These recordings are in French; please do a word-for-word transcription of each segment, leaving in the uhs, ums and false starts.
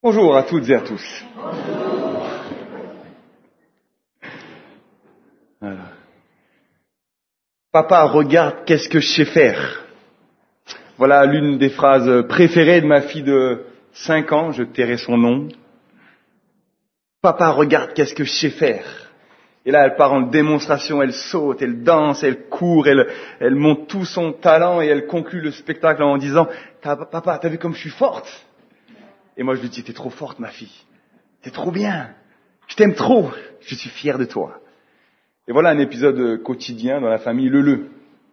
Bonjour à toutes et à tous. Voilà. Papa, regarde, qu'est-ce que je sais faire. Voilà l'une des phrases préférées de ma fille de cinq ans, je tairai son nom. Papa, regarde, qu'est-ce que je sais faire. Et là, elle part en démonstration, elle saute, elle danse, elle court, elle, elle montre tout son talent et elle conclut le spectacle en disant « Papa, t'as vu comme je suis forte ?» Et moi, je lui dis, t'es trop forte, ma fille. T'es trop bien. Je t'aime trop. Je suis fier de toi. Et voilà un épisode quotidien dans la famille Leleu.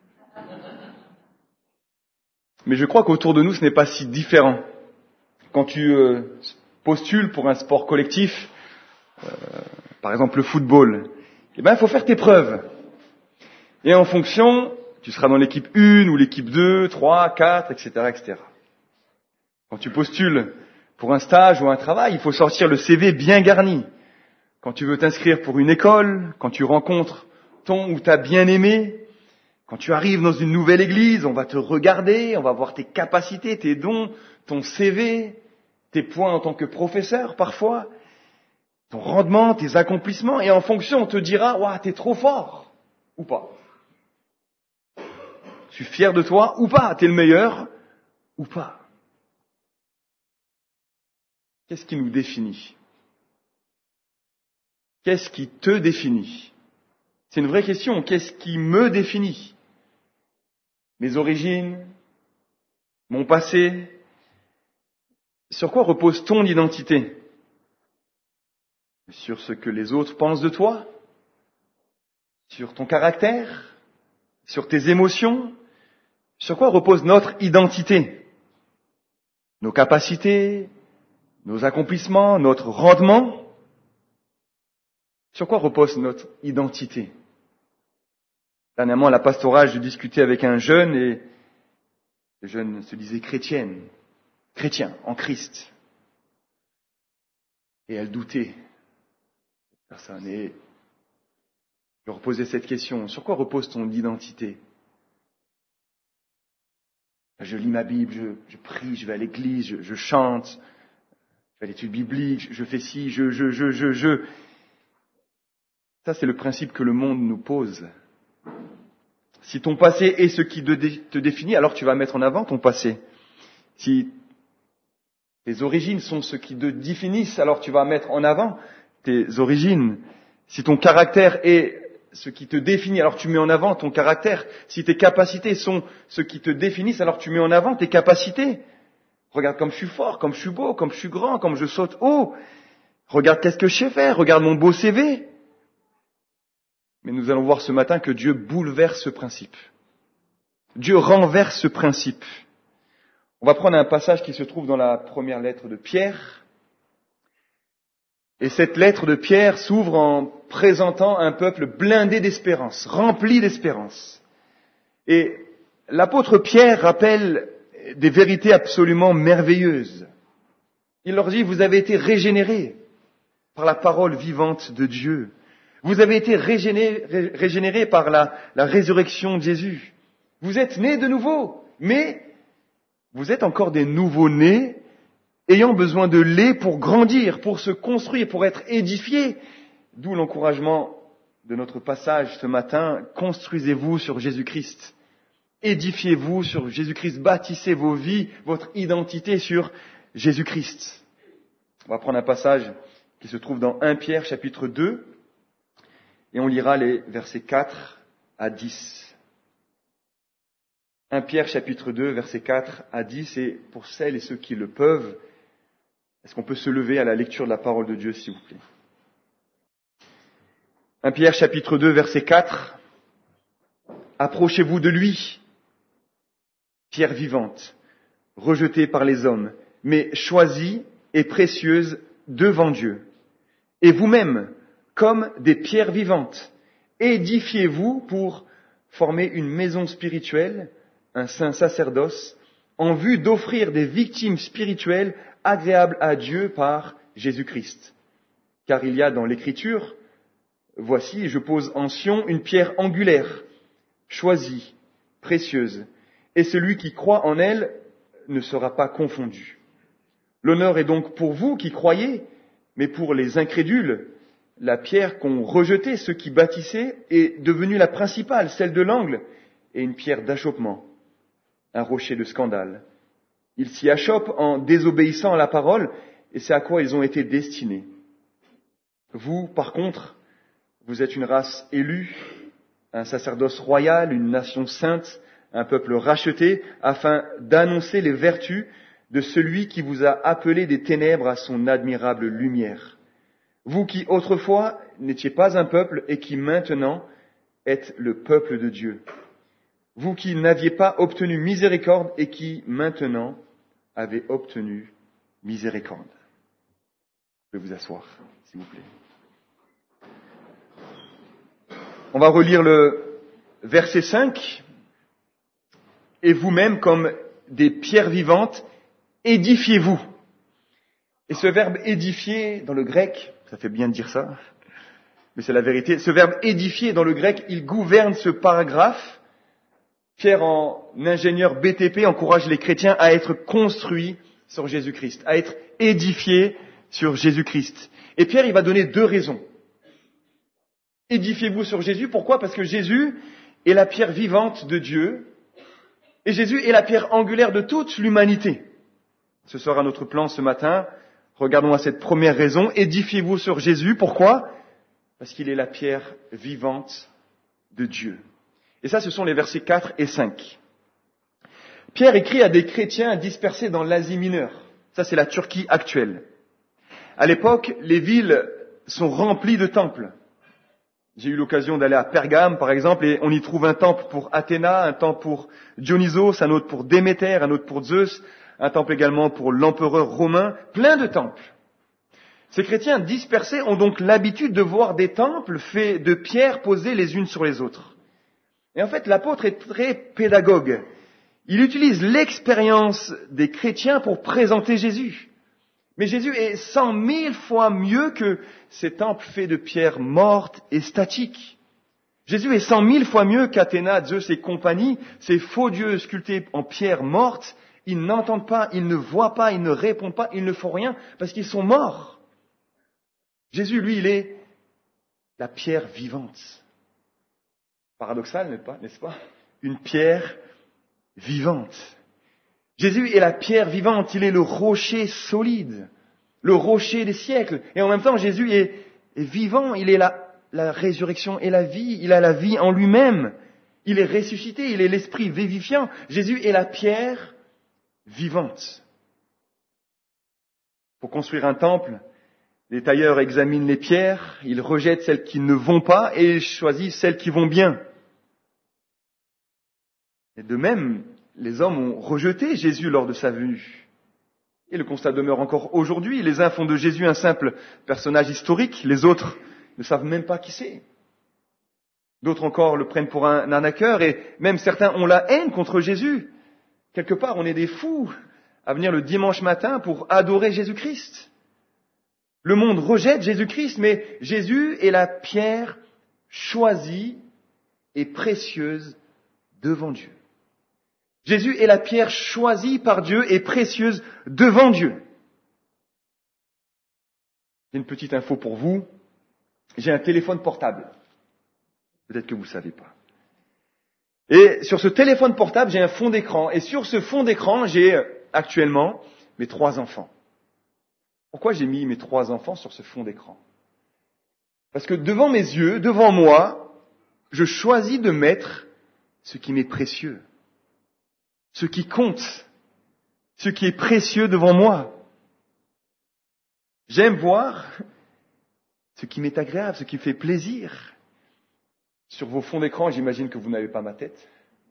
Mais je crois qu'autour de nous, ce n'est pas si différent. Quand tu euh, postules pour un sport collectif, euh, par exemple le football, eh ben, il faut faire tes preuves. Et en fonction, tu seras dans l'équipe un ou l'équipe deux, trois, quatre, et cetera, et cetera. Quand tu postules pour un stage ou un travail, il faut sortir le C V bien garni. Quand tu veux t'inscrire pour une école, quand tu rencontres ton ou ta bien-aimé, quand tu arrives dans une nouvelle église, on va te regarder, on va voir tes capacités, tes dons, ton C V, tes points en tant que professeur parfois, ton rendement, tes accomplissements, et en fonction on te dira « Ouah, t'es trop fort » ou pas. Je suis fier de toi ou pas, t'es le meilleur ou pas. Qu'est-ce qui nous définit ? Qu'est-ce qui te définit ? C'est une vraie question. Qu'est-ce qui me définit ? Mes origines, mon passé. Sur quoi repose ton identité ? Sur ce que les autres pensent de toi ? Sur ton caractère ? Sur tes émotions ? Sur quoi repose notre identité ? Nos capacités, nos accomplissements, notre rendement ? Sur quoi repose notre identité ? Dernièrement, à la pastorale, je discutais avec un jeune et le jeune se disait chrétienne, chrétien, en Christ. Et elle doutait, cette personne. Et je leur posais cette question, sur quoi repose ton identité ? Je lis ma Bible, je, je prie, je vais à l'église, je, je chante, je vais à l'étude biblique, je, je fais ci, je, je, je, je, je. Ça, c'est le principe que le monde nous pose. Si ton passé est ce qui te définit, alors tu vas mettre en avant ton passé. Si tes origines sont ce qui te définissent, alors tu vas mettre en avant tes origines. Si ton caractère est ce qui te définit, alors tu mets en avant ton caractère. Si tes capacités sont ce qui te définissent, alors tu mets en avant tes capacités. Regarde comme je suis fort, comme je suis beau, comme je suis grand, comme je saute haut. Regarde qu'est-ce que je sais faire, regarde mon beau C V. Mais nous allons voir ce matin que Dieu bouleverse ce principe. Dieu renverse ce principe. On va prendre un passage qui se trouve dans la première lettre de Pierre. Et cette lettre de Pierre s'ouvre en présentant un peuple blindé d'espérance, rempli d'espérance. Et l'apôtre Pierre rappelle des vérités absolument merveilleuses. Il leur dit, vous avez été régénérés par la parole vivante de Dieu. Vous avez été régénérés, régénérés par la, la résurrection de Jésus. Vous êtes nés de nouveau, mais vous êtes encore des nouveaux-nés ayant besoin de lait pour grandir, pour se construire, pour être édifiés. D'où l'encouragement de notre passage ce matin. Construisez-vous sur Jésus-Christ. Édifiez-vous sur Jésus-Christ. Bâtissez vos vies, votre identité sur Jésus-Christ. On va prendre un passage qui se trouve dans premier Pierre chapitre deux. Et on lira les versets quatre à dix. premier Pierre chapitre deux, versets quatre à dix. Et pour celles et ceux qui le peuvent, est-ce qu'on peut se lever à la lecture de la parole de Dieu, s'il vous plaît ? premier Pierre chapitre deux, verset quatre. Approchez-vous de lui, pierre vivante, rejetée par les hommes, mais choisie et précieuse devant Dieu. Et vous-même, comme des pierres vivantes, édifiez-vous pour former une maison spirituelle, un saint sacerdoce, en vue d'offrir des victimes spirituelles agréables à Dieu par Jésus-Christ. Car il y a dans l'Écriture, voici, je pose en Sion une pierre angulaire, choisie, précieuse, et celui qui croit en elle ne sera pas confondu. L'honneur est donc pour vous qui croyez, mais pour les incrédules, la pierre qu'ont rejetée ceux qui bâtissaient est devenue la principale, celle de l'angle, et une pierre d'achoppement, un rocher de scandale. Ils s'y achoppent en désobéissant à la parole, et c'est à quoi ils ont été destinés. Vous, par contre, vous êtes une race élue, un sacerdoce royal, une nation sainte, un peuple racheté, afin d'annoncer les vertus de celui qui vous a appelé des ténèbres à son admirable lumière. Vous qui autrefois n'étiez pas un peuple et qui maintenant êtes le peuple de Dieu. Vous qui n'aviez pas obtenu miséricorde et qui maintenant avez obtenu miséricorde. Je vais vous asseoir, s'il vous plaît. On va relire le verset cinq. Et vous-même, comme des pierres vivantes, édifiez-vous. Et ce verbe édifier, dans le grec, ça fait bien de dire ça, mais c'est la vérité, ce verbe édifier, dans le grec, il gouverne ce paragraphe. Pierre, en ingénieur B T P, encourage les chrétiens à être construits sur Jésus-Christ, à être édifiés sur Jésus-Christ. Et Pierre, il va donner deux raisons. Édifiez-vous sur Jésus. Pourquoi ? Parce que Jésus est la pierre vivante de Dieu et Jésus est la pierre angulaire de toute l'humanité. Ce sera notre plan ce matin. Regardons à cette première raison. Édifiez-vous sur Jésus. Pourquoi ? Parce qu'il est la pierre vivante de Dieu. Et ça, ce sont les versets quatre et cinq. Pierre écrit à des chrétiens dispersés dans l'Asie mineure. Ça, c'est la Turquie actuelle. À l'époque, les villes sont remplies de temples. J'ai eu l'occasion d'aller à Pergame, par exemple, et on y trouve un temple pour Athéna, un temple pour Dionysos, un autre pour Déméter, un autre pour Zeus, un temple également pour l'empereur romain, plein de temples. Ces chrétiens dispersés ont donc l'habitude de voir des temples faits de pierres posées les unes sur les autres. Et en fait, l'apôtre est très pédagogue. Il utilise l'expérience des chrétiens pour présenter Jésus. Mais Jésus est cent mille fois mieux que ces temples faits de pierres mortes et statiques. Jésus est cent mille fois mieux qu'Athéna, Zeus et compagnie, ces faux dieux sculptés en pierres mortes. Ils n'entendent pas, ils ne voient pas, ils ne répondent pas, ils ne font rien parce qu'ils sont morts. Jésus, lui, il est la pierre vivante. Paradoxal, n'est-ce pas ? Une pierre vivante. Jésus est la pierre vivante, il est le rocher solide, le rocher des siècles. Et en même temps, Jésus est, est vivant, il est la, la résurrection et la vie, il a la vie en lui-même. Il est ressuscité, il est l'esprit vivifiant. Jésus est la pierre vivante. Pour construire un temple, les tailleurs examinent les pierres, ils rejettent celles qui ne vont pas et choisissent celles qui vont bien. Et de même, les hommes ont rejeté Jésus lors de sa venue. Et le constat demeure encore aujourd'hui. Les uns font de Jésus un simple personnage historique, les autres ne savent même pas qui c'est. D'autres encore le prennent pour un arnaqueur et même certains ont la haine contre Jésus. Quelque part, on est des fous à venir le dimanche matin pour adorer Jésus-Christ. Le monde rejette Jésus-Christ, mais Jésus est la pierre choisie et précieuse devant Dieu. Jésus est la pierre choisie par Dieu et précieuse devant Dieu. J'ai une petite info pour vous. J'ai un téléphone portable. Peut-être que vous ne savez pas. Et sur ce téléphone portable, j'ai un fond d'écran. Et sur ce fond d'écran, j'ai actuellement mes trois enfants. Pourquoi j'ai mis mes trois enfants sur ce fond d'écran ? Parce que devant mes yeux, devant moi, je choisis de mettre ce qui m'est précieux. Ce qui compte, ce qui est précieux devant moi. J'aime voir ce qui m'est agréable, ce qui me fait plaisir. Sur vos fonds d'écran, j'imagine que vous n'avez pas ma tête.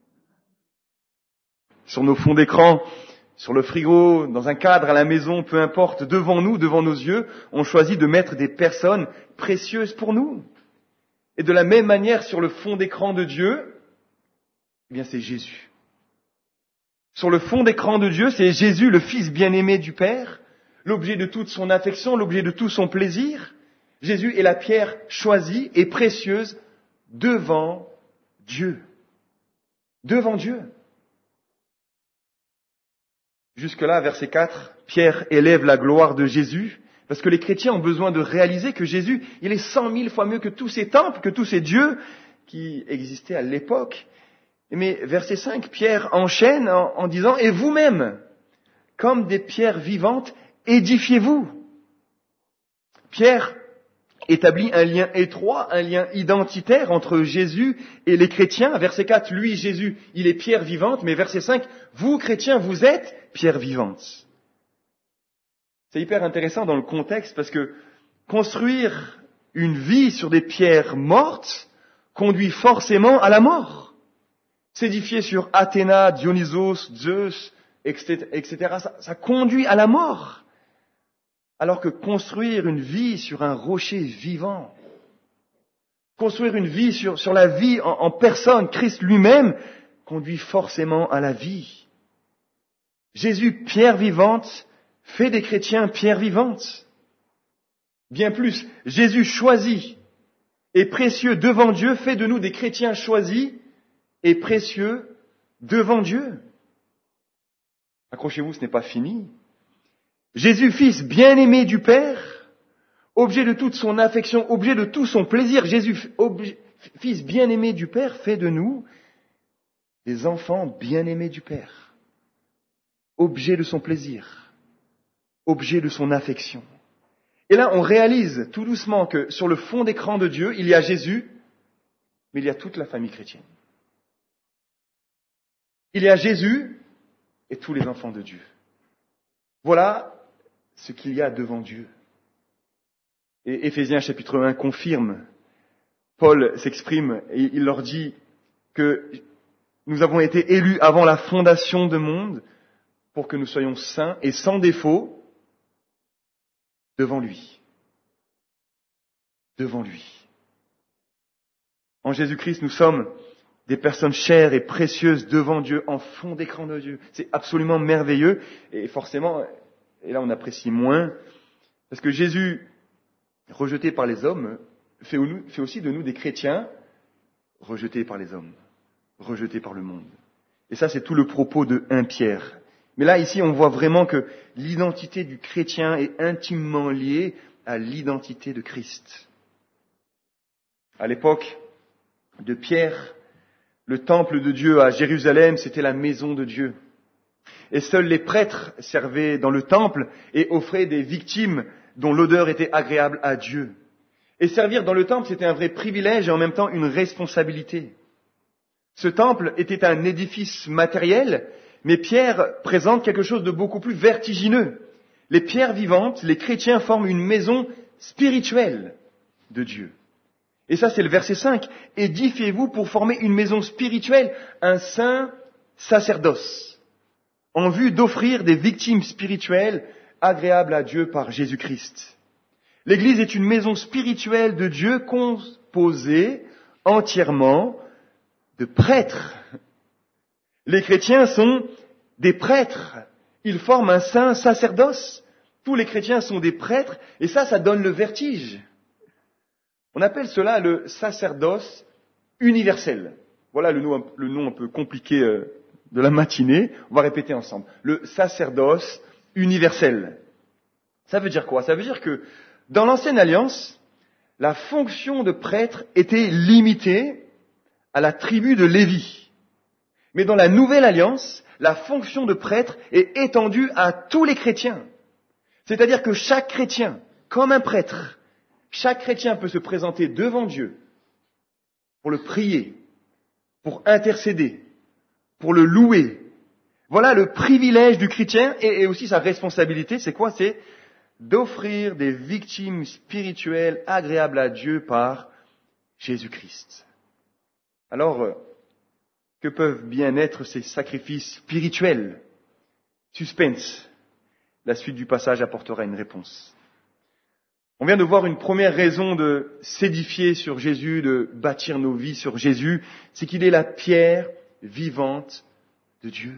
Sur nos fonds d'écran, sur le frigo, dans un cadre, à la maison, peu importe, devant nous, devant nos yeux, on choisit de mettre des personnes précieuses pour nous. Et de la même manière, sur le fond d'écran de Dieu, eh bien c'est Jésus. Sur le fond d'écran de Dieu, c'est Jésus, le Fils bien-aimé du Père, l'objet de toute son affection, l'objet de tout son plaisir. Jésus est la pierre choisie et précieuse devant Dieu. Devant Dieu. Jusque-là, verset quatre, Pierre élève la gloire de Jésus, parce que les chrétiens ont besoin de réaliser que Jésus, il est cent mille fois mieux que tous ces temples, que tous ces dieux qui existaient à l'époque. Mais verset cinq, Pierre enchaîne en, en disant « Et vous-même, comme des pierres vivantes, édifiez-vous ». Pierre établit un lien étroit, un lien identitaire entre Jésus et les chrétiens. Verset quatre, lui, Jésus, il est pierre vivante, mais verset cinq, vous, chrétiens, vous êtes pierre vivante. C'est hyper intéressant dans le contexte parce que construire une vie sur des pierres mortes conduit forcément à la mort. S'édifier sur Athéna, Dionysos, Zeus, et cetera, ça, ça conduit à la mort. Alors que construire une vie sur un rocher vivant, construire une vie sur, sur la vie en, en personne, Christ lui-même, conduit forcément à la vie. Jésus, pierre vivante, fait des chrétiens pierre vivante. Bien plus, Jésus choisi et précieux devant Dieu fait de nous des chrétiens choisis et précieux devant Dieu. Accrochez-vous, ce n'est pas fini. Jésus, fils bien-aimé du Père, objet de toute son affection, objet de tout son plaisir, Jésus, objet, fils bien-aimé du Père, fait de nous des enfants bien-aimés du Père, objet de son plaisir, objet de son affection. Et là, on réalise tout doucement que sur le fond d'écran de Dieu, il y a Jésus, mais il y a toute la famille chrétienne. Il y a Jésus et tous les enfants de Dieu. Voilà ce qu'il y a devant Dieu. Et Éphésiens chapitre un confirme, Paul s'exprime et il leur dit que nous avons été élus avant la fondation du monde pour que nous soyons saints et sans défaut devant lui. Devant lui. En Jésus-Christ, nous sommes des personnes chères et précieuses devant Dieu, en fond d'écran de Dieu. C'est absolument merveilleux et forcément, et là on apprécie moins, parce que Jésus, rejeté par les hommes, fait aussi de nous des chrétiens rejetés par les hommes, rejetés par le monde. Et ça, c'est tout le propos de Premier Pierre. Mais là, ici, on voit vraiment que l'identité du chrétien est intimement liée à l'identité de Christ. À l'époque de Pierre, le temple de Dieu à Jérusalem, c'était la maison de Dieu. Et seuls les prêtres servaient dans le temple et offraient des victimes dont l'odeur était agréable à Dieu. Et servir dans le temple, c'était un vrai privilège et en même temps une responsabilité. Ce temple était un édifice matériel, mais Pierre présente quelque chose de beaucoup plus vertigineux. Les pierres vivantes, les chrétiens forment une maison spirituelle de Dieu. Et ça, c'est le verset cinq. Édifiez-vous pour former une maison spirituelle, un saint sacerdoce, en vue d'offrir des victimes spirituelles agréables à Dieu par Jésus-Christ. L'Église est une maison spirituelle de Dieu composée entièrement de prêtres. Les chrétiens sont des prêtres. Ils forment un saint sacerdoce. Tous les chrétiens sont des prêtres et ça, ça donne le vertige. On appelle cela le sacerdoce universel. Voilà le nom, le nom un peu compliqué de la matinée. On va répéter ensemble. Le sacerdoce universel. Ça veut dire quoi? Ça veut dire que dans l'Ancienne Alliance, la fonction de prêtre était limitée à la tribu de Lévi. Mais dans la Nouvelle Alliance, la fonction de prêtre est étendue à tous les chrétiens. C'est-à-dire que chaque chrétien, comme un prêtre, chaque chrétien peut se présenter devant Dieu pour le prier, pour intercéder, pour le louer. Voilà le privilège du chrétien et aussi sa responsabilité. C'est quoi? C'est d'offrir des victimes spirituelles agréables à Dieu par Jésus-Christ. Alors, que peuvent bien être ces sacrifices spirituels? Suspense. La suite du passage apportera une réponse. On vient de voir une première raison de s'édifier sur Jésus, de bâtir nos vies sur Jésus, c'est qu'il est la pierre vivante de Dieu,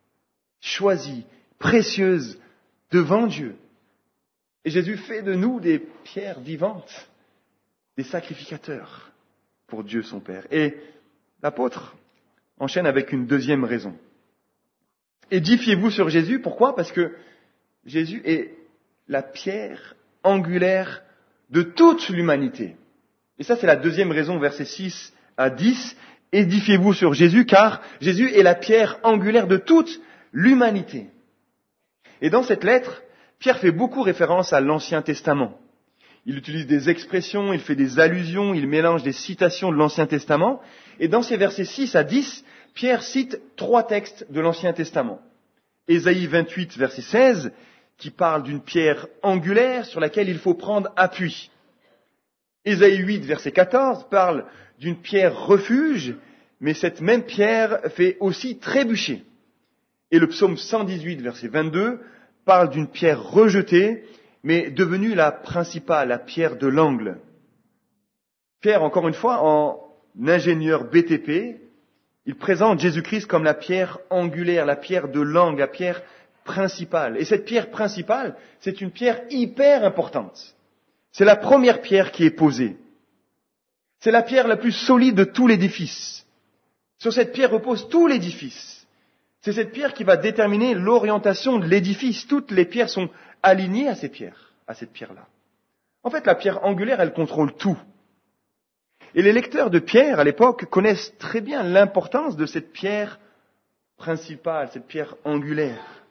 choisie, précieuse devant Dieu. Et Jésus fait de nous des pierres vivantes, des sacrificateurs pour Dieu son Père. Et l'apôtre enchaîne avec une deuxième raison. Édifiez-vous sur Jésus, pourquoi? Parce que Jésus est la pierre angulaire de toute l'humanité. Et ça, c'est la deuxième raison, versets six à dix. Édifiez-vous sur Jésus, car Jésus est la pierre angulaire de toute l'humanité. Et dans cette lettre, Pierre fait beaucoup référence à l'Ancien Testament. Il utilise des expressions, il fait des allusions, il mélange des citations de l'Ancien Testament. Et dans ces versets six à dix, Pierre cite trois textes de l'Ancien Testament. Ésaïe vingt-huit, verset seize, qui parle d'une pierre angulaire sur laquelle il faut prendre appui. Ésaïe huit, verset quatorze, parle d'une pierre refuge, mais cette même pierre fait aussi trébucher. Et le psaume cent dix-huit, verset vingt-deux, parle d'une pierre rejetée, mais devenue la principale, la pierre de l'angle. Pierre, encore une fois, en ingénieur B T P, il présente Jésus-Christ comme la pierre angulaire, la pierre de l'angle, la pierre principale. Et cette pierre principale, c'est une pierre hyper importante. C'est la première pierre qui est posée. C'est la pierre la plus solide de tout l'édifice. Sur cette pierre repose tout l'édifice. C'est cette pierre qui va déterminer l'orientation de l'édifice. Toutes les pierres sont alignées à ces pierres, à cette pierre-là. En fait, la pierre angulaire, elle contrôle tout. Et les lecteurs de Pierre, à l'époque, connaissent très bien l'importance de cette pierre principale, cette pierre angulaire.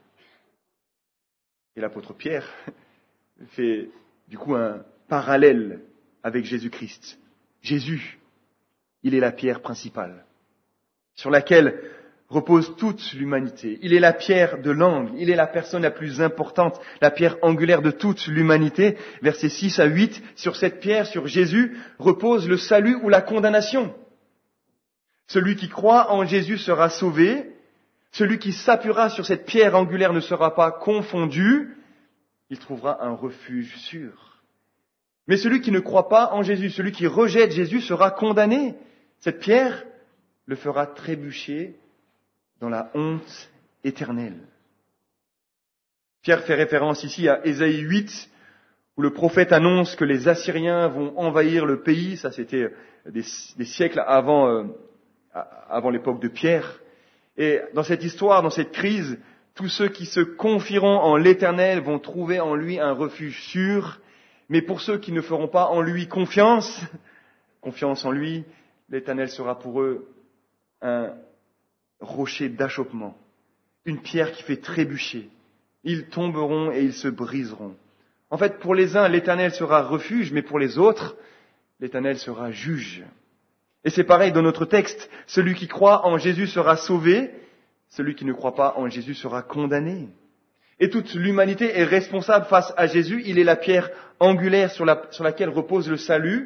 Et l'apôtre Pierre fait du coup un parallèle avec Jésus-Christ. Jésus, il est la pierre principale, sur laquelle repose toute l'humanité. Il est la pierre de l'angle, il est la personne la plus importante, la pierre angulaire de toute l'humanité. Versets six à huit, sur cette pierre, sur Jésus, repose le salut ou la condamnation. Celui qui croit en Jésus sera sauvé, celui qui s'appuiera sur cette pierre angulaire ne sera pas confondu, il trouvera un refuge sûr. Mais celui qui ne croit pas en Jésus, celui qui rejette Jésus sera condamné. Cette pierre le fera trébucher dans la honte éternelle. Pierre fait référence ici à Ésaïe huit, où le prophète annonce que les Assyriens vont envahir le pays. Ça, c'était des, des siècles avant, euh, avant l'époque de Pierre. Et dans cette histoire, dans cette crise, tous ceux qui se confieront en l'Éternel vont trouver en lui un refuge sûr. Mais pour ceux qui ne feront pas en lui confiance, confiance en lui, l'Éternel sera pour eux un rocher d'achoppement, une pierre qui fait trébucher. Ils tomberont et ils se briseront. En fait, pour les uns, l'Éternel sera refuge, mais pour les autres, l'Éternel sera juge. Et c'est pareil dans notre texte. Celui qui croit en Jésus sera sauvé, celui qui ne croit pas en Jésus sera condamné. Et toute l'humanité est responsable face à Jésus. Il est la pierre angulaire sur, la, sur laquelle repose le salut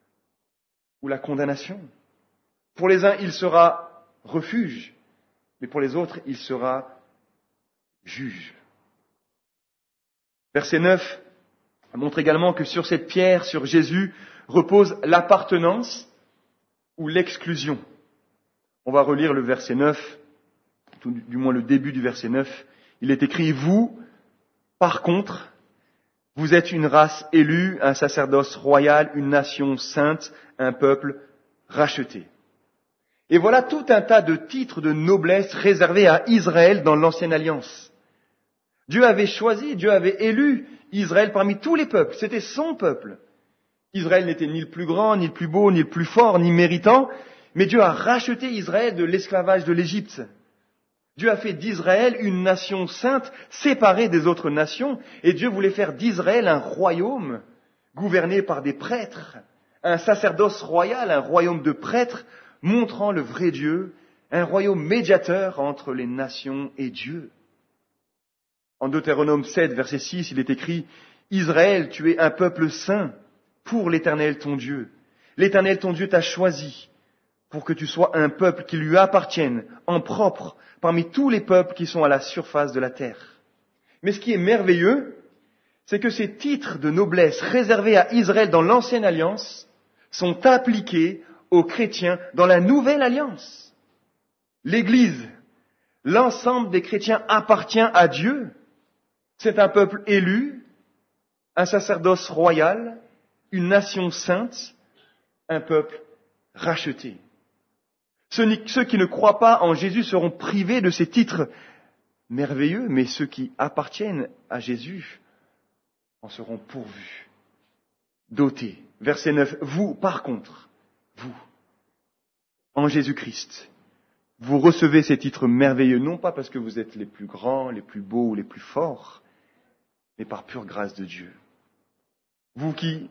ou la condamnation. Pour les uns, il sera refuge, mais pour les autres, il sera juge. Verset neuf montre également que sur cette pierre, sur Jésus, repose l'appartenance ou l'exclusion. On va relire le verset neuf, tout, du moins le début du verset neuf. Il est écrit « Vous, par contre, vous êtes une race élue, un sacerdoce royal, une nation sainte, un peuple racheté. » Et voilà tout un tas de titres de noblesse réservés à Israël dans l'Ancienne Alliance. Dieu avait choisi, Dieu avait élu Israël parmi tous les peuples. C'était son peuple. Israël n'était ni le plus grand, ni le plus beau, ni le plus fort, ni méritant, mais Dieu a racheté Israël de l'esclavage de l'Égypte. Dieu a fait d'Israël une nation sainte, séparée des autres nations, et Dieu voulait faire d'Israël un royaume gouverné par des prêtres, un sacerdoce royal, un royaume de prêtres, montrant le vrai Dieu, un royaume médiateur entre les nations et Dieu. En Deutéronome sept, verset six, il est écrit « Israël, tu es un peuple saint pour l'Éternel ton Dieu. L'Éternel ton Dieu t'a choisi pour que tu sois un peuple qui lui appartienne en propre parmi tous les peuples qui sont à la surface de la terre. » Mais ce qui est merveilleux, c'est que ces titres de noblesse réservés à Israël dans l'Ancienne Alliance sont appliqués aux chrétiens dans la Nouvelle Alliance. L'Église, l'ensemble des chrétiens appartient à Dieu. C'est un peuple élu, un sacerdoce royal, une nation sainte, un peuple racheté. Ceux qui ne croient pas en Jésus seront privés de ces titres merveilleux, mais ceux qui appartiennent à Jésus en seront pourvus, dotés. Verset neuf. Vous, par contre, vous, en Jésus-Christ, vous recevez ces titres merveilleux, non pas parce que vous êtes les plus grands, les plus beaux ou les plus forts, mais par pure grâce de Dieu. Vous qui...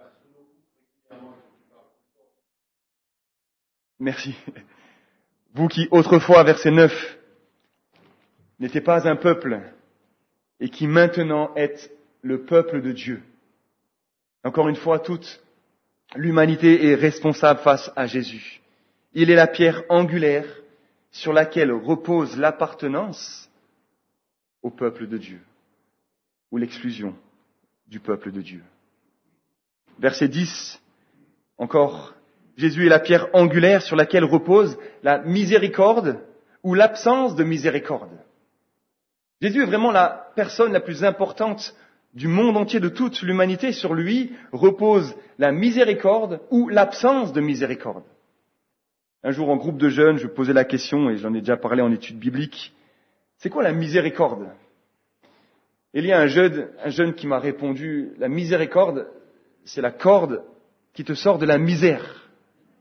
Merci. Vous qui, autrefois, verset neuf, n'étiez pas un peuple et qui maintenant êtes le peuple de Dieu. Encore une fois, toute l'humanité est responsable face à Jésus. Il est la pierre angulaire sur laquelle repose l'appartenance au peuple de Dieu ou l'exclusion du peuple de Dieu. Verset dix, encore, Jésus est la pierre angulaire sur laquelle repose la miséricorde ou l'absence de miséricorde. Jésus est vraiment la personne la plus importante du monde entier, de toute l'humanité. Sur lui repose la miséricorde ou l'absence de miséricorde. Un jour, en groupe de jeunes, je posais la question, et j'en ai déjà parlé en études bibliques, c'est quoi la miséricorde? Et il y a un jeune, un jeune qui m'a répondu, la miséricorde, c'est la corde qui te sort de la misère.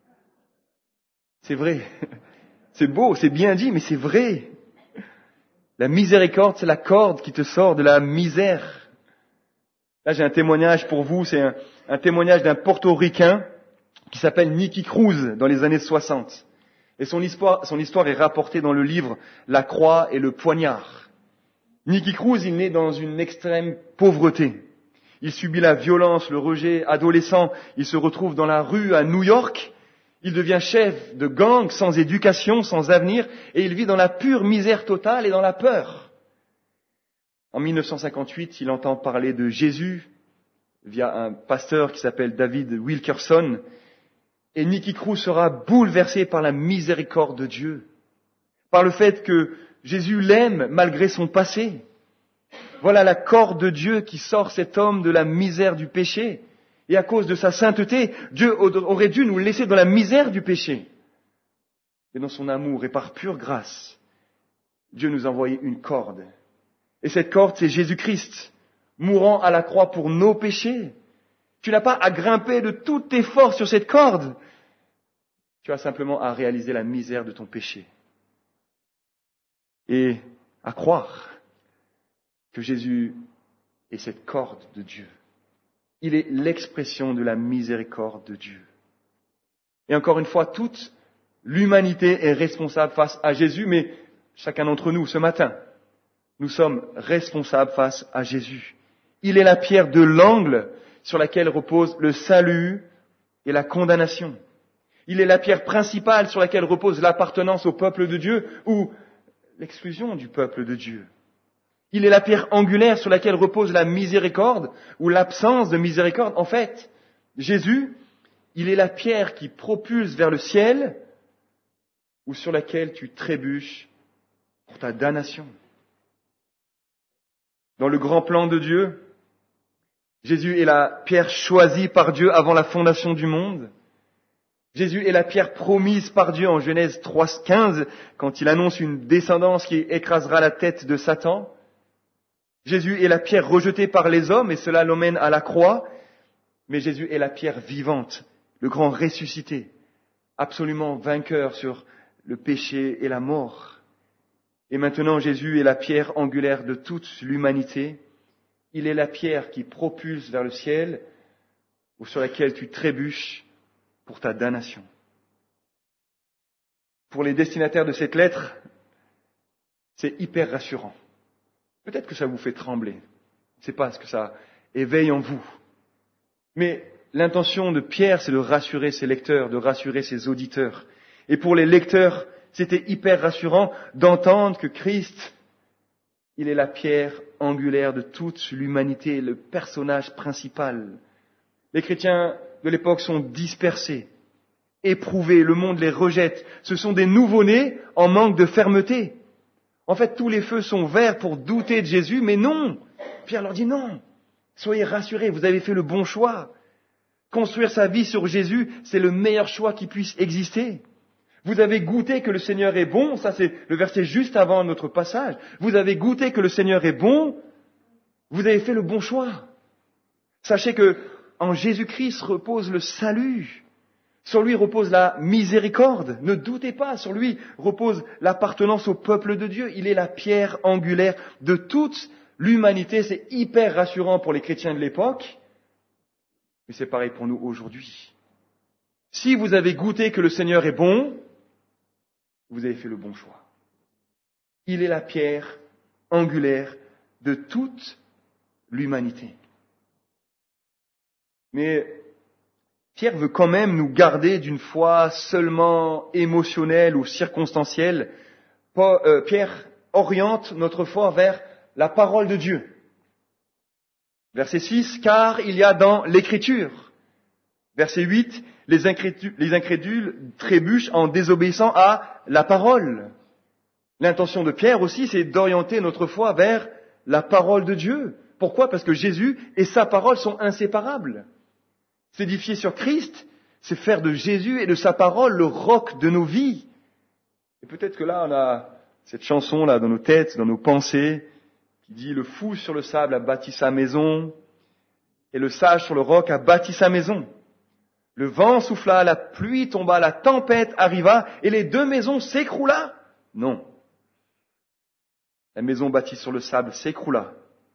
C'est vrai. C'est beau, c'est bien dit, mais c'est vrai. La miséricorde, c'est la corde qui te sort de la misère. Là, j'ai un témoignage pour vous, c'est un, un témoignage d'un portoricain qui s'appelle Nicky Cruz dans les années soixante. Et son histoire, son histoire est rapportée dans le livre La croix et le poignard. Nicky Cruz, il naît dans une extrême pauvreté. Il subit la violence, le rejet adolescent. Il se retrouve dans la rue à New York. Il devient chef de gang, sans éducation, sans avenir, et il vit dans la pure misère totale et dans la peur. En mille neuf cent cinquante-huit, il entend parler de Jésus via un pasteur qui s'appelle David Wilkerson, et Nicky Cruz sera bouleversé par la miséricorde de Dieu, par le fait que Jésus l'aime malgré son passé. Voilà la corde de Dieu qui sort cet homme de la misère du péché. Et à cause de sa sainteté, Dieu aurait dû nous laisser dans la misère du péché. Mais dans son amour et par pure grâce, Dieu nous a envoyé une corde. Et cette corde, c'est Jésus-Christ, mourant à la croix pour nos péchés. Tu n'as pas à grimper de toutes tes forces sur cette corde. Tu as simplement à réaliser la misère de ton péché. Et à croire que Jésus est cette corde de Dieu. Il est l'expression de la miséricorde de Dieu. Et encore une fois, toute l'humanité est responsable face à Jésus, mais chacun d'entre nous, ce matin, nous sommes responsables face à Jésus. Il est la pierre de l'angle sur laquelle repose le salut et la condamnation. Il est la pierre principale sur laquelle repose l'appartenance au peuple de Dieu ou l'exclusion du peuple de Dieu. Il est la pierre angulaire sur laquelle repose la miséricorde ou l'absence de miséricorde. En fait, Jésus, il est la pierre qui propulse vers le ciel ou sur laquelle tu trébuches pour ta damnation. Dans le grand plan de Dieu, Jésus est la pierre choisie par Dieu avant la fondation du monde. Jésus est la pierre promise par Dieu en Genèse trois quinze, quand il annonce une descendance qui écrasera la tête de Satan. Jésus est la pierre rejetée par les hommes et cela l'emmène à la croix. Mais Jésus est la pierre vivante, le grand ressuscité, absolument vainqueur sur le péché et la mort. Et maintenant, Jésus est la pierre angulaire de toute l'humanité. Il est la pierre qui propulse vers le ciel ou sur laquelle tu trébuches pour ta damnation. Pour les destinataires de cette lettre, c'est hyper rassurant. Peut-être que ça vous fait trembler. Je ne sais pas ce que ça éveille en vous. Mais l'intention de Pierre, c'est de rassurer ses lecteurs, de rassurer ses auditeurs. Et pour les lecteurs, c'était hyper rassurant d'entendre que Christ, il est la pierre angulaire de toute l'humanité, le personnage principal. Les chrétiens de l'époque sont dispersés, éprouvés, le monde les rejette. Ce sont des nouveau-nés en manque de fermeté. En fait, tous les feux sont verts pour douter de Jésus, mais non. Pierre leur dit non. Soyez rassurés, vous avez fait le bon choix. Construire sa vie sur Jésus, c'est le meilleur choix qui puisse exister. Vous avez goûté que le Seigneur est bon, ça c'est le verset juste avant notre passage. Vous avez goûté que le Seigneur est bon, vous avez fait le bon choix. Sachez que en Jésus-Christ repose le salut. Sur lui repose la miséricorde. Ne doutez pas, sur lui repose l'appartenance au peuple de Dieu. Il est la pierre angulaire de toute l'humanité. C'est hyper rassurant pour les chrétiens de l'époque, mais c'est pareil pour nous aujourd'hui. Si vous avez goûté que le Seigneur est bon, vous avez fait le bon choix. Il est la pierre angulaire de toute l'humanité. Mais Pierre veut quand même nous garder d'une foi seulement émotionnelle ou circonstancielle. Pierre oriente notre foi vers la parole de Dieu. Verset six, car il y a dans l'Écriture. Verset huit, les incrédules, les incrédules trébuchent en désobéissant à la parole. L'intention de Pierre aussi, c'est d'orienter notre foi vers la parole de Dieu. Pourquoi ? Parce que Jésus et sa parole sont inséparables. S'édifier sur Christ, c'est faire de Jésus et de sa parole le roc de nos vies. Et peut-être que là, on a cette chanson là dans nos têtes, dans nos pensées, qui dit « Le fou sur le sable a bâti sa maison, et le sage sur le roc a bâti sa maison. Le vent souffla, la pluie tomba, la tempête arriva, et les deux maisons s'écroula. » Non. La maison bâtie sur le sable s'écroula.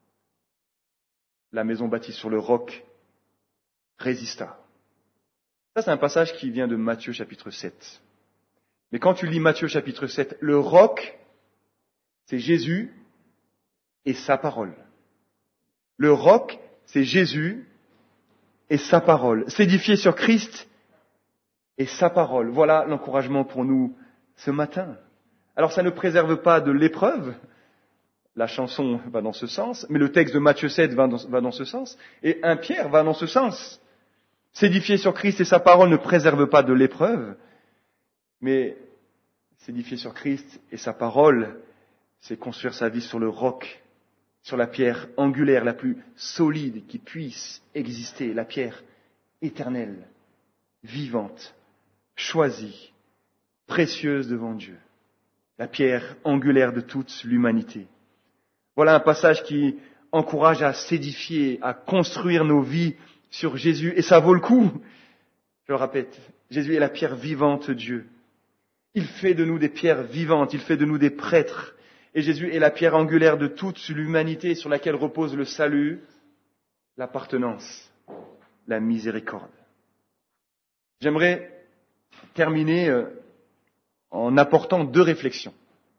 La maison bâtie sur le roc résista. Ça, c'est un passage qui vient de Matthieu chapitre sept. Mais quand tu lis Matthieu chapitre sept, le roc, c'est Jésus et sa parole. Le roc, c'est Jésus et sa parole. S'édifier sur Christ et sa parole. Voilà l'encouragement pour nous ce matin. Alors, ça ne préserve pas de l'épreuve. La chanson va dans ce sens, mais le texte de Matthieu sept va dans, va dans ce sens, et un Pierre va dans ce sens. S'édifier sur Christ et sa parole ne préserve pas de l'épreuve, mais s'édifier sur Christ et sa parole, c'est construire sa vie sur le roc, sur la pierre angulaire la plus solide qui puisse exister, la pierre éternelle, vivante, choisie, précieuse devant Dieu, la pierre angulaire de toute l'humanité. Voilà un passage qui encourage à s'édifier, à construire nos vies sur Jésus, et ça vaut le coup. Je le répète, Jésus est la pierre vivante de Dieu. Il fait de nous des pierres vivantes, il fait de nous des prêtres. Et Jésus est la pierre angulaire de toute l'humanité sur laquelle repose le salut, l'appartenance, la miséricorde. J'aimerais terminer en apportant deux réflexions.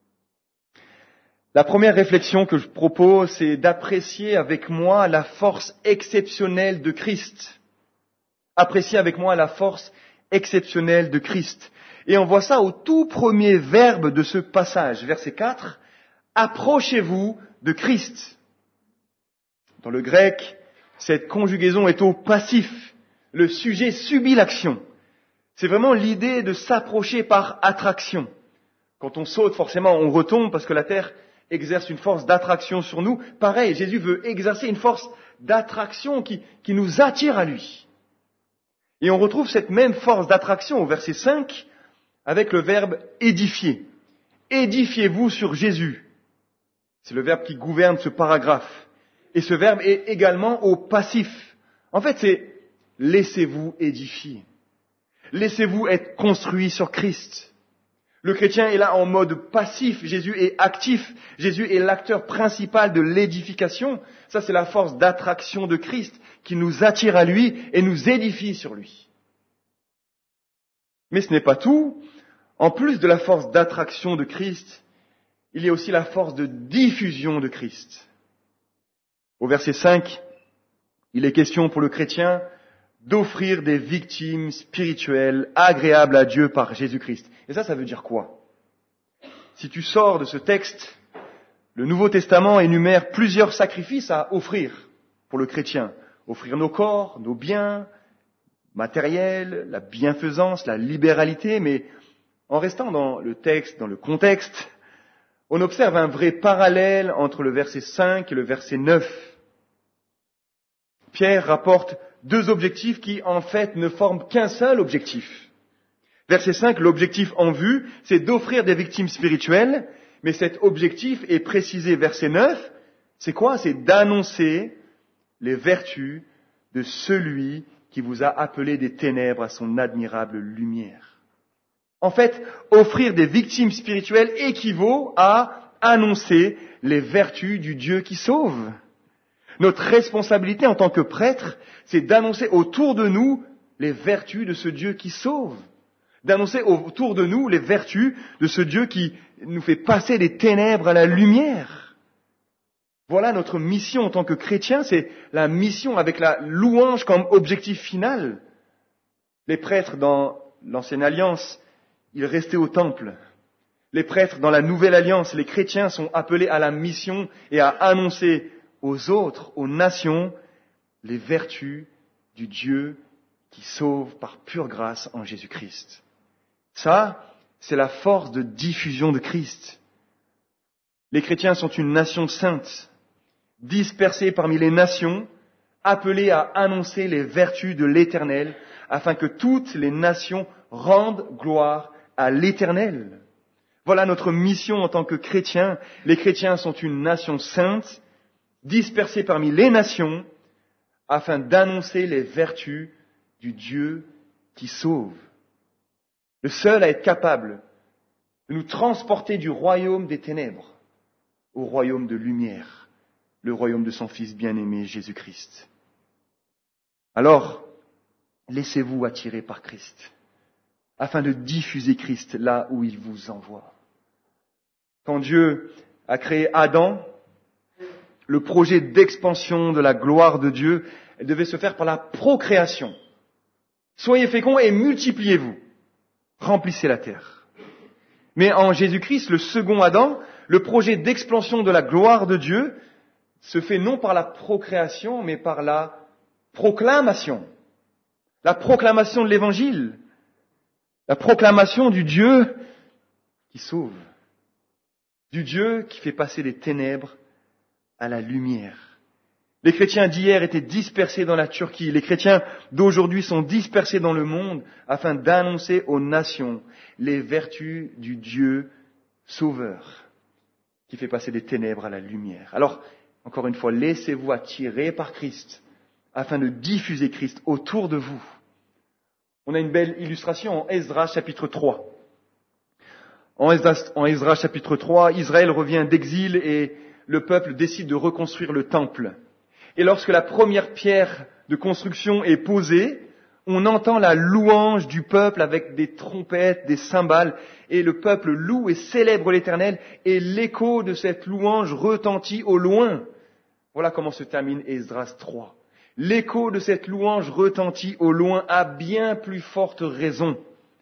La première réflexion que je propose, c'est d'apprécier avec moi la force exceptionnelle de Christ. Apprécier avec moi la force exceptionnelle de Christ. Et on voit ça au tout premier verbe de ce passage, verset quatre. Approchez-vous de Christ. Dans le grec, cette conjugaison est au passif. Le sujet subit l'action. C'est vraiment l'idée de s'approcher par attraction. Quand on saute, forcément, on retombe parce que la terre exerce une force d'attraction sur nous. Pareil, Jésus veut exercer une force d'attraction qui, qui nous attire à lui. Et on retrouve cette même force d'attraction au verset cinq avec le verbe édifier. Édifiez-vous sur Jésus. C'est le verbe qui gouverne ce paragraphe. Et ce verbe est également au passif. En fait, c'est laissez-vous édifier. Laissez-vous être construit sur Christ. Le chrétien est là en mode passif, Jésus est actif, Jésus est l'acteur principal de l'édification. Ça, c'est la force d'attraction de Christ qui nous attire à lui et nous édifie sur lui. Mais ce n'est pas tout. En plus de la force d'attraction de Christ, il y a aussi la force de diffusion de Christ. Au verset cinq, il est question pour le chrétien d'offrir des victimes spirituelles agréables à Dieu par Jésus-Christ. Et ça, ça veut dire quoi ? Si tu sors de ce texte, le Nouveau Testament énumère plusieurs sacrifices à offrir pour le chrétien. Offrir nos corps, nos biens, matériels, la bienfaisance, la libéralité, mais en restant dans le texte, dans le contexte, on observe un vrai parallèle entre le verset cinq et le verset neuf. Pierre rapporte deux objectifs qui, en fait, ne forment qu'un seul objectif. Verset cinq, l'objectif en vue, c'est d'offrir des victimes spirituelles, mais cet objectif est précisé verset neuf, c'est quoi? C'est d'annoncer les vertus de celui qui vous a appelé des ténèbres à son admirable lumière. En fait, offrir des victimes spirituelles équivaut à annoncer les vertus du Dieu qui sauve. Notre responsabilité en tant que prêtre, c'est d'annoncer autour de nous les vertus de ce Dieu qui sauve. D'annoncer autour de nous les vertus de ce Dieu qui nous fait passer des ténèbres à la lumière. Voilà notre mission en tant que chrétien, c'est la mission avec la louange comme objectif final. Les prêtres dans l'Ancienne Alliance, ils restaient au temple. Les prêtres dans la Nouvelle Alliance, les chrétiens sont appelés à la mission et à annoncer aux autres, aux nations, les vertus du Dieu qui sauve par pure grâce en Jésus-Christ. Ça, c'est la force de diffusion de Christ. Les chrétiens sont une nation sainte, dispersée parmi les nations, appelée à annoncer les vertus de l'Éternel, afin que toutes les nations rendent gloire à l'Éternel. Voilà notre mission en tant que chrétiens. Les chrétiens sont une nation sainte, dispersée parmi les nations, afin d'annoncer les vertus du Dieu qui sauve. Le seul à être capable de nous transporter du royaume des ténèbres au royaume de lumière, le royaume de son Fils bien-aimé, Jésus-Christ. Alors, laissez-vous attirer par Christ, afin de diffuser Christ là où il vous envoie. Quand Dieu a créé Adam, le projet d'expansion de la gloire de Dieu devait se faire par la procréation. Soyez féconds et multipliez-vous. Remplissez la terre. Mais en Jésus-Christ, le second Adam, le projet d'expansion de la gloire de Dieu se fait non par la procréation, mais par la proclamation. La proclamation de l'Évangile. La proclamation du Dieu qui sauve. Du Dieu qui fait passer des ténèbres à la lumière. Les chrétiens d'hier étaient dispersés dans la Turquie. Les chrétiens d'aujourd'hui sont dispersés dans le monde afin d'annoncer aux nations les vertus du Dieu sauveur qui fait passer des ténèbres à la lumière. Alors, encore une fois, laissez-vous attirer par Christ afin de diffuser Christ autour de vous. On a une belle illustration en Esdras chapitre trois. En Esdras, en Esdras chapitre trois, Israël revient d'exil et le peuple décide de reconstruire le temple. Et lorsque la première pierre de construction est posée, on entend la louange du peuple avec des trompettes, des cymbales, et le peuple loue et célèbre l'Éternel, et l'écho de cette louange retentit au loin. Voilà comment se termine Esdras trois. L'écho de cette louange retentit au loin à bien plus forte raison.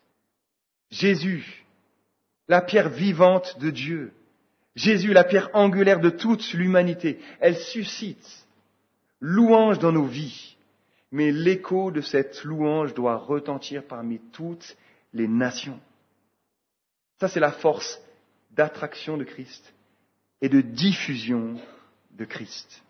Jésus, la pierre vivante de Dieu, Jésus, la pierre angulaire de toute l'humanité, elle suscite louange dans nos vies, mais l'écho de cette louange doit retentir parmi toutes les nations. Ça, c'est la force d'attraction de Christ et de diffusion de Christ.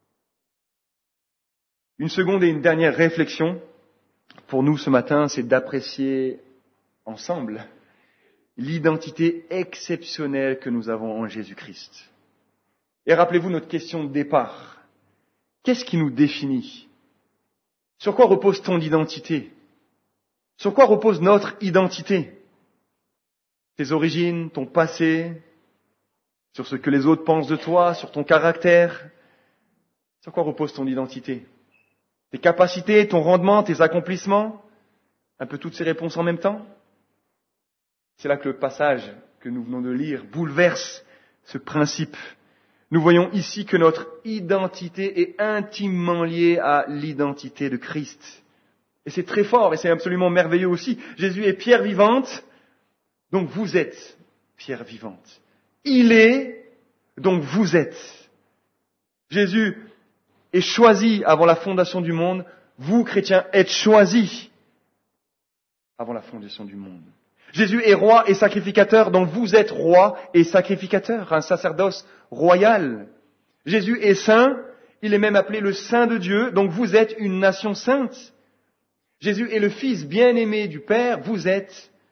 Une seconde et une dernière réflexion pour nous ce matin, c'est d'apprécier ensemble l'identité exceptionnelle que nous avons en Jésus-Christ. Et rappelez-vous notre question de départ. Qu'est-ce qui nous définit? Sur quoi repose ton identité? Sur quoi repose notre identité? Tes origines, ton passé, sur ce que les autres pensent de toi, sur ton caractère? Sur quoi repose ton identité? Tes capacités, ton rendement, tes accomplissements? Un peu toutes ces réponses en même temps? C'est là que le passage que nous venons de lire bouleverse ce principe. Nous voyons ici que notre identité est intimement liée à l'identité de Christ. Et c'est très fort et c'est absolument merveilleux aussi. Jésus est pierre vivante, donc vous êtes pierre vivante. Il est, donc vous êtes. Jésus est choisi avant la fondation du monde. Vous, chrétiens, êtes choisis avant la fondation du monde. Jésus est roi et sacrificateur, donc vous êtes roi et sacrificateur, un sacerdoce royal. Jésus est saint, il est même appelé le Saint de Dieu, donc vous êtes une nation sainte. Jésus est le Fils bien-aimé du Père, vous êtes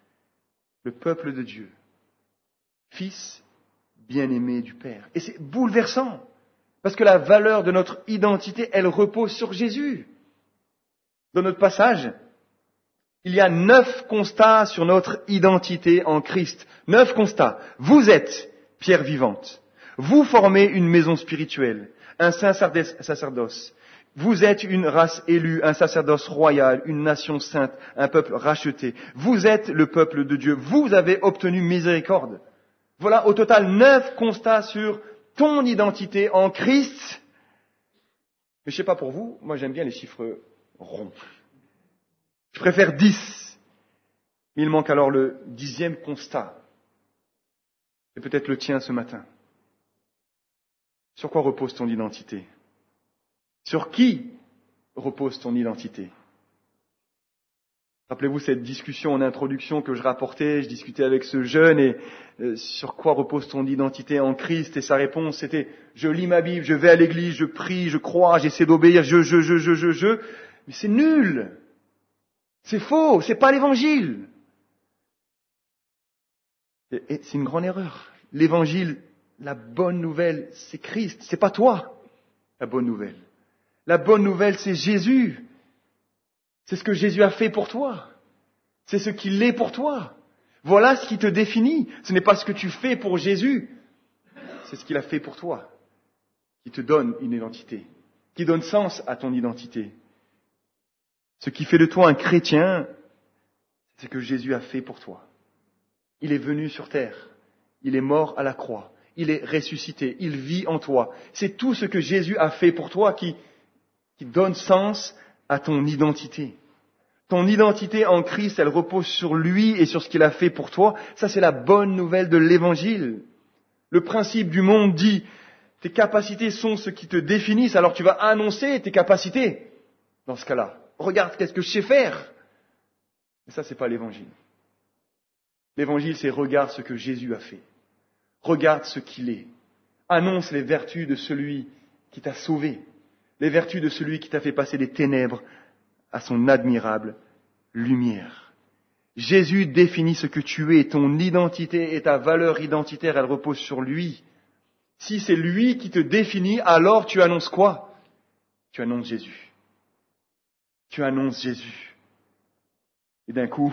le peuple de Dieu, fils bien-aimé du Père. Et c'est bouleversant, parce que la valeur de notre identité, elle repose sur Jésus. Dans notre passage, il y a neuf constats sur notre identité en Christ. Neuf constats. Vous êtes pierre vivante. Vous formez une maison spirituelle, un sacerdoce. Vous êtes une race élue, un sacerdoce royal, une nation sainte, un peuple racheté. Vous êtes le peuple de Dieu. Vous avez obtenu miséricorde. Voilà au total neuf constats sur ton identité en Christ. Mais je sais pas pour vous, moi j'aime bien les chiffres ronds. Je préfère dix. Mais il manque alors le dixième constat. C'est peut-être le tien ce matin. Sur quoi repose ton identité ? Sur qui repose ton identité ? Rappelez-vous cette discussion en introduction que je rapportais, je discutais avec ce jeune et euh, sur quoi repose ton identité en Christ ? Et sa réponse c'était, je lis ma Bible, je vais à l'église, je prie, je crois, j'essaie d'obéir, je, je, je, je, je, je. Mais c'est nul ! C'est faux, c'est pas l'évangile. Et, et c'est une grande erreur. L'évangile, la bonne nouvelle, c'est Christ, c'est pas toi, la bonne nouvelle. La bonne nouvelle, c'est Jésus. C'est ce que Jésus a fait pour toi. C'est ce qu'il est pour toi. Voilà ce qui te définit. Ce n'est pas ce que tu fais pour Jésus. C'est ce qu'il a fait pour toi. Qui te donne une identité. Qui donne sens à ton identité. Ce qui fait de toi un chrétien, c'est ce que Jésus a fait pour toi. Il est venu sur terre. Il est mort à la croix. Il est ressuscité. Il vit en toi. C'est tout ce que Jésus a fait pour toi qui, qui donne sens à ton identité. Ton identité en Christ, elle repose sur lui et sur ce qu'il a fait pour toi. Ça, c'est la bonne nouvelle de l'Évangile. Le principe du monde dit, tes capacités sont ce qui te définissent, alors tu vas annoncer tes capacités. Dans ce cas-là, regarde qu'est-ce que je sais faire. Mais ça, c'est pas l'Évangile. L'Évangile, c'est regarde ce que Jésus a fait. Regarde ce qu'il est. Annonce les vertus de celui qui t'a sauvé. Les vertus de celui qui t'a fait passer des ténèbres à son admirable lumière. Jésus définit ce que tu es, ton identité et ta valeur identitaire, elle repose sur lui. Si c'est lui qui te définit, alors tu annonces quoi ? Tu annonces Jésus. Tu annonces Jésus. Et d'un coup,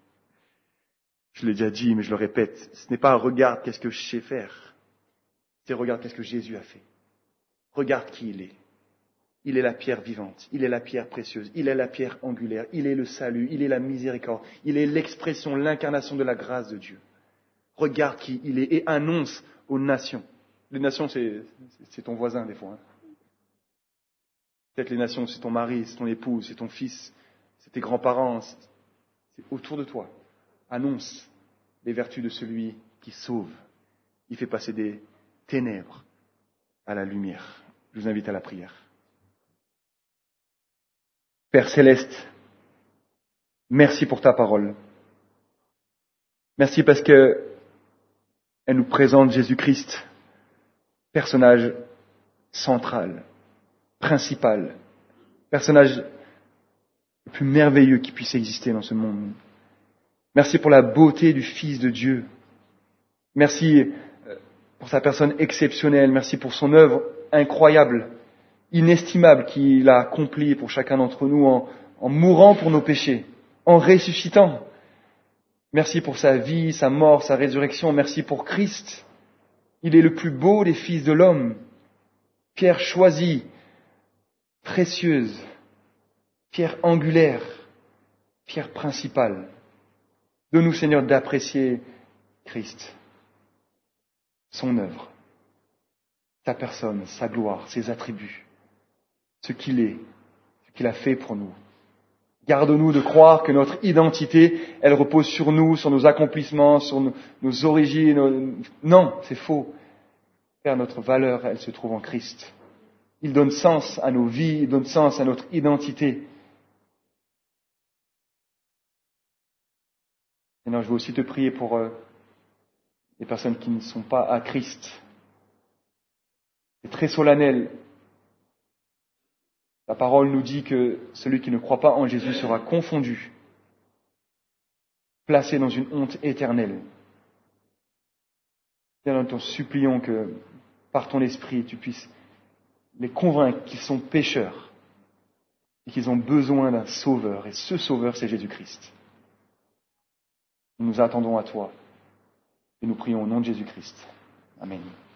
je l'ai déjà dit, mais je le répète, ce n'est pas regarde qu'est-ce que je sais faire, c'est regarde qu'est-ce que Jésus a fait. Regarde qui il est. Il est la pierre vivante, il est la pierre précieuse, il est la pierre angulaire, il est le salut, il est la miséricorde, il est l'expression, l'incarnation de la grâce de Dieu. Regarde qui il est et annonce aux nations. Les nations, c'est, c'est ton voisin des fois. Hein. Peut-être les nations, c'est ton mari, c'est ton épouse, c'est ton fils, c'est tes grands-parents, c'est, c'est autour de toi. Annonce les vertus de celui qui sauve. Il fait passer des ténèbres à la lumière. Je vous invite à la prière. Père Céleste, merci pour ta parole. Merci parce que elle nous présente Jésus-Christ, personnage central, principal, personnage le plus merveilleux qui puisse exister dans ce monde. Merci pour la beauté du Fils de Dieu. Merci pour sa personne exceptionnelle. Merci pour son œuvre incroyable, inestimable qu'il a accomplie pour chacun d'entre nous en, en mourant pour nos péchés, en ressuscitant. Merci pour sa vie, sa mort, sa résurrection. Merci pour Christ. Il est le plus beau des fils de l'homme. Pierre choisie, précieuse, pierre angulaire, pierre principale. Donne-nous, Seigneur, d'apprécier Christ, son œuvre, sa personne, sa gloire, ses attributs, ce qu'il est, ce qu'il a fait pour nous. Garde-nous de croire que notre identité, elle repose sur nous, sur nos accomplissements, sur nos, nos origines. Nos... Non, c'est faux. Car notre valeur, elle se trouve en Christ. Il donne sens à nos vies, il donne sens à notre identité. Maintenant, je veux aussi te prier pour euh, les personnes qui ne sont pas à Christ. C'est très solennel. La parole nous dit que celui qui ne croit pas en Jésus sera confondu. placés dans une honte éternelle. Seigneur, nous te supplions que, par ton esprit, tu puisses les convaincre qu'ils sont pécheurs et qu'ils ont besoin d'un sauveur. Et ce sauveur, c'est Jésus-Christ. Nous nous attendons à toi et nous prions au nom de Jésus-Christ. Amen.